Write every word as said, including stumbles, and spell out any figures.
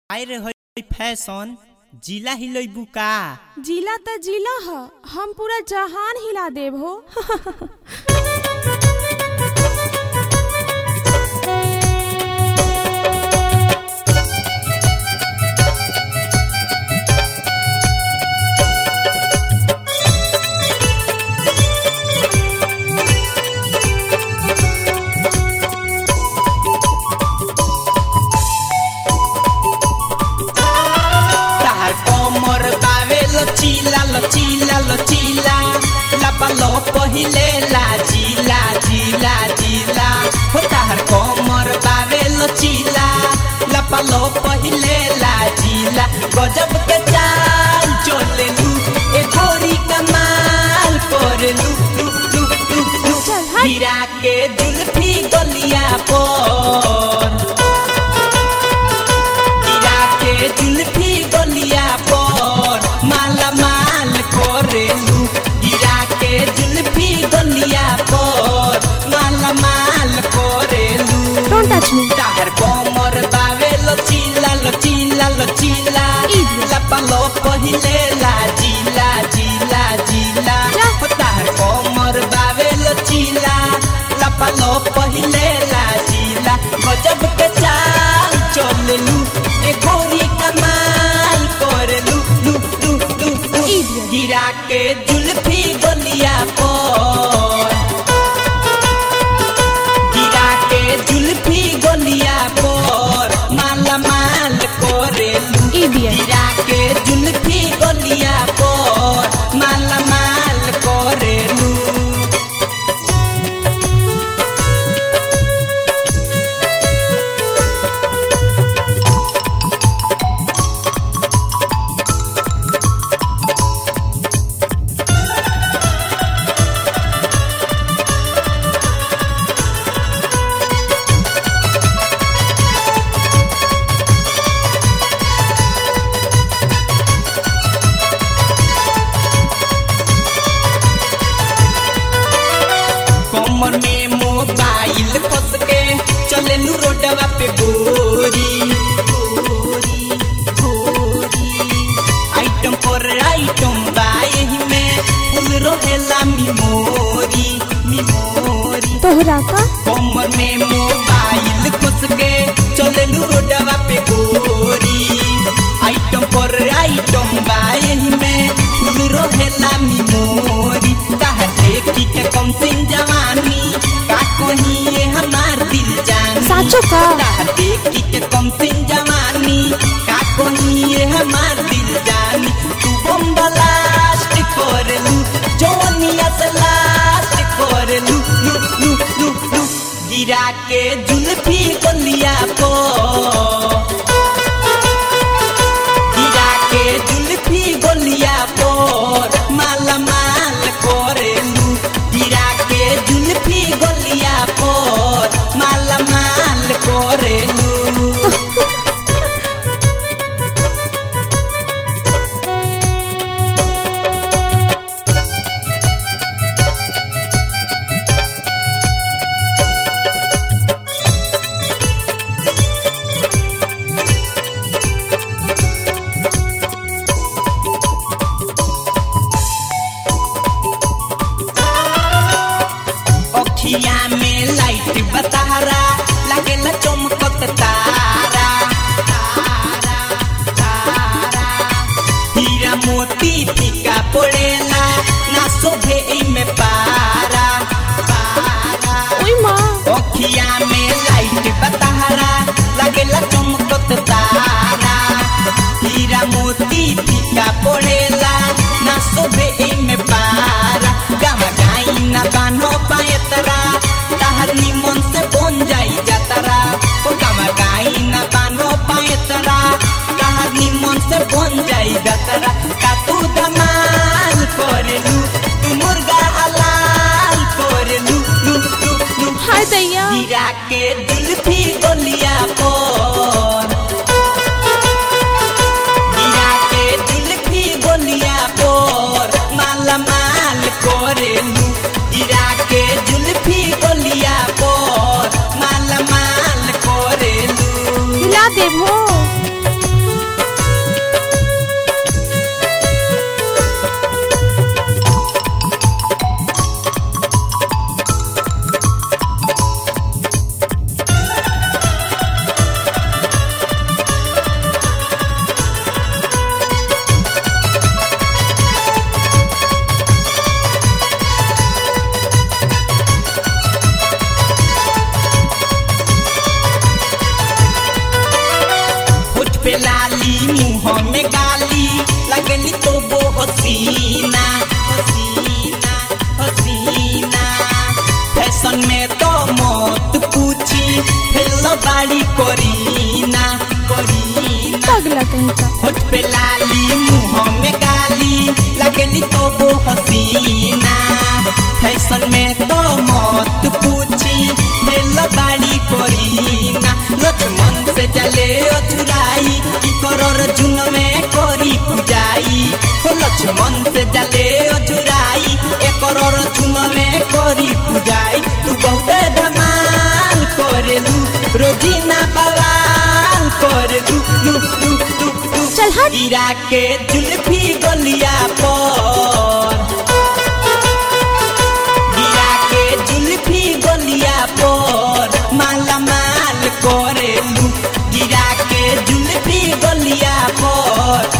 आए होई फैशन जिला हिलई बुका। जिला त जिला ह, हम पूरा जहान हिला देव हो। लचीला लचीला लचीला लपलो पहिले लाजीला जीला जीला हो ताहर कोमर बावे लचीला लपलो पहिले लाजीला गजब के चाल चले लू ए थोड़ी कमाल कर लू लू लू लू हीरा के जुल्फी गलिया पर हीरा के जुल्फी गलिया पर माला माल करेलू गिरा के जुल्फी गलिया पर माला माल करेलू। Don't touch me. ताहर कोमर बावे लचीला लचीला लचीला लपलो पहिले लाजीला जीला जीला ताहर कोमर बावे लचीला लपलो पहिले लाजीला गजब के चाल चलेलू ए गोरी कमाल करेलू लू लू लू गिरा के जुल्फी गलिया पर गिरा के जुल्फी गलिया पर माला माल करेलू गिरा के जुल्फी गलिया पर माला माल करेलू। कमर में मोबाइल फंस के चले लू रोडवा पे गोरी गोरी गोरी आइटम पर आइटम बाए में फुल रोहेला मिमोरी मिमोरी तोहरा का कमर में मोबाइल फंस के चले लू रोडवा पे गोरी आइटम पर आइटम बाए में फुल रोहेला मिमोरी ताहर देखी के कम सिंह जवानी का कोही ये हमार दिल जानी साचो का ताहर देखी के कम सिंह जवानी का कोही ये हमार दिल जानी तू बम ब्लास्ट कर लू जवानिया से लास्ट कर लू लू लू लू लू गिरा के जुल्फी गलिया को गिरा के जुल्फी गलिया पर माला माल करेलू गिरा के जुल्फी गलिया पर माला माल करेलू। अखिया में लाइट बतारा लगेला चमकत तारा तारा तारा हीरा मोती फीका पड़ेला ना शोभे में पारा पारा ओई माँ अखिया में लाइट बतारा लगेला चमकत तारा हीरा मोती फीका पड़ेला ना शोभे में पारा गावा गाई ना बानो पायतरा ताहर निमन से बन जाई जातरा ओ गावा गाई ना बानो पायतरा ताहर निमन से बन जाई जातरा का तू धमाल करेलू तू मुर्गा हला लाली मुँह में गाली लगली तो वो हसीना हसीना हसीना फैशन में तो मौत पूछी फेल बाड़ी करीना करीना पगला कहीं का। होठ पे लाली मुँह में गाली लगली तो वो हसीना फैशन में तो मौत पूछी फेल बाड़ी करीना लक्ष्मण से चले अचुराई की करोर जुन में करी पूजाई हो लक्ष्मण से चले अचुराई एक करोर जुन में करी पूजाई तू बहुत धमाल करेलू रोजीना बवाल करेलू लू लू लू लू चल हट। गिरा के जुल्फी गलिया पर गिरा के जुल्फी गलिया पर माला माल करेलू गिरा के जुल्फी गलिया पर